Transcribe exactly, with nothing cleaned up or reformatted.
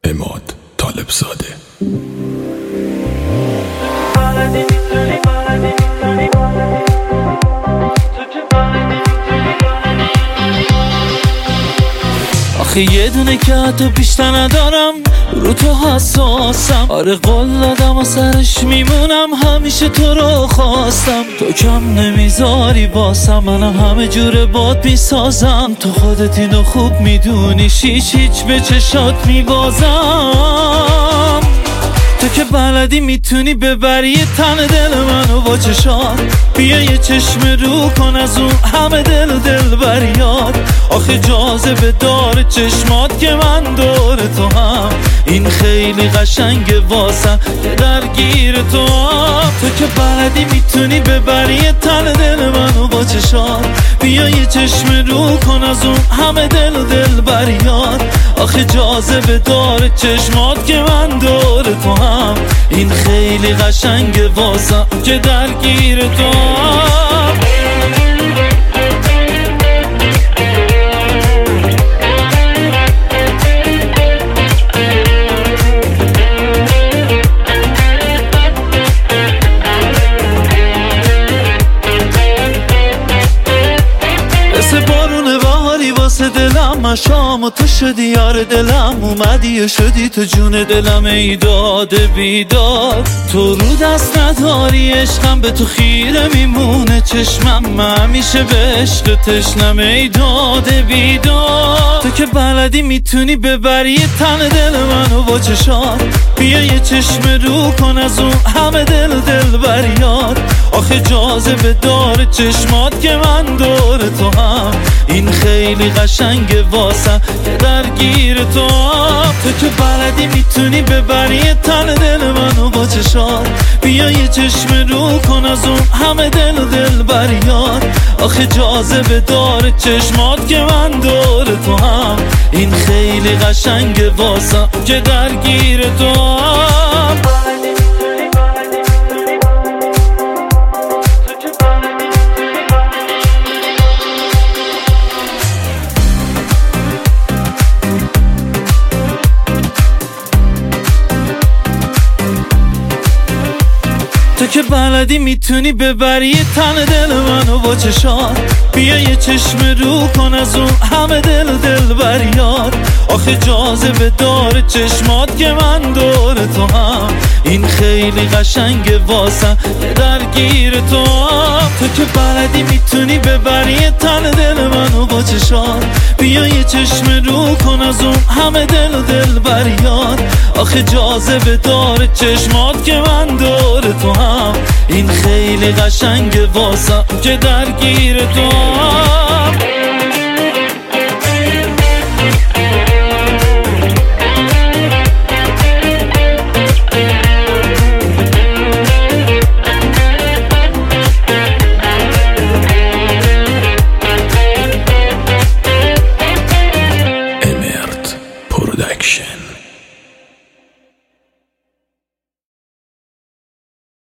عماد طالبزاده. آخه یه دونه که حتی بیشتر ندارم، رو تو حساسم. آره قول دادم و سرش میمونم، همیشه تو رو خواستم. تو کم نمیذاری باسم، منم همه جوره باد میسازم. تو خودت اینو خوب میدونی، هیچ هیچ به چشات میبازم. تو که بلدی میتونی ببری تن دل منو با چشات. بیا یه چشم رو کن از اون همه دل و دل بریاد. آخه جاذبه داره چشمات که من دور تو هم. این خیلی قشنگه واسم که درگیر تو هم. تو که بلدی میتونی ببری تن دل منو با چشات. بیا یه چشم رو کن از اون همه دل و دل بریاد. آخه جاذبه داره چشمات که من دور تو هم. این خیلی قشنگه واسم که درگیر تو هم. مثل بارون بهاری واسه دلم، من شام و تو شدی یار دلم. اومدی و شدی تو جون دلم، ای داد بیداد. تو رو دست نداری عشقم، به تو خیره میمونه چشمم. من همیشه به عشق تشنم، ای داد بیداد. تو که بلدی میتونی ببری تن دل منو با چشات. بیا یه چشم رو کن از اون همه دل و دل بریاد. آخه جاذبه داره چشمات که من دور تو هم. این خیلی قشنگه واسم که درگیر تو هم. تو که بلدی میتونی ببری تن دل منو با چشات. بیا یه چشم رو کن از اون همه دل و دل بریاد. آخه جاذبه داره چشمات که من دور تو هم. این خیلی قشنگه واسم که درگیر تو هم. تو که بلدی میتونی ببری تن دل منو با چشات. بیا یه چشم رو کن از اون همه دل و دل بریاد. آخه جاذبه داره چشمات که من دور تو هم. این خیلی قشنگه واسم که درگیر تو هم. تو که بلدی میتونی ببری تن دل منو با چشات. بیا یه چشم رو کن از اون همه دل و دل بریاد. آخه جاذبه داره چشمات که من دور تو هم. این خیلی قشنگه واسم که درگیر تو هم.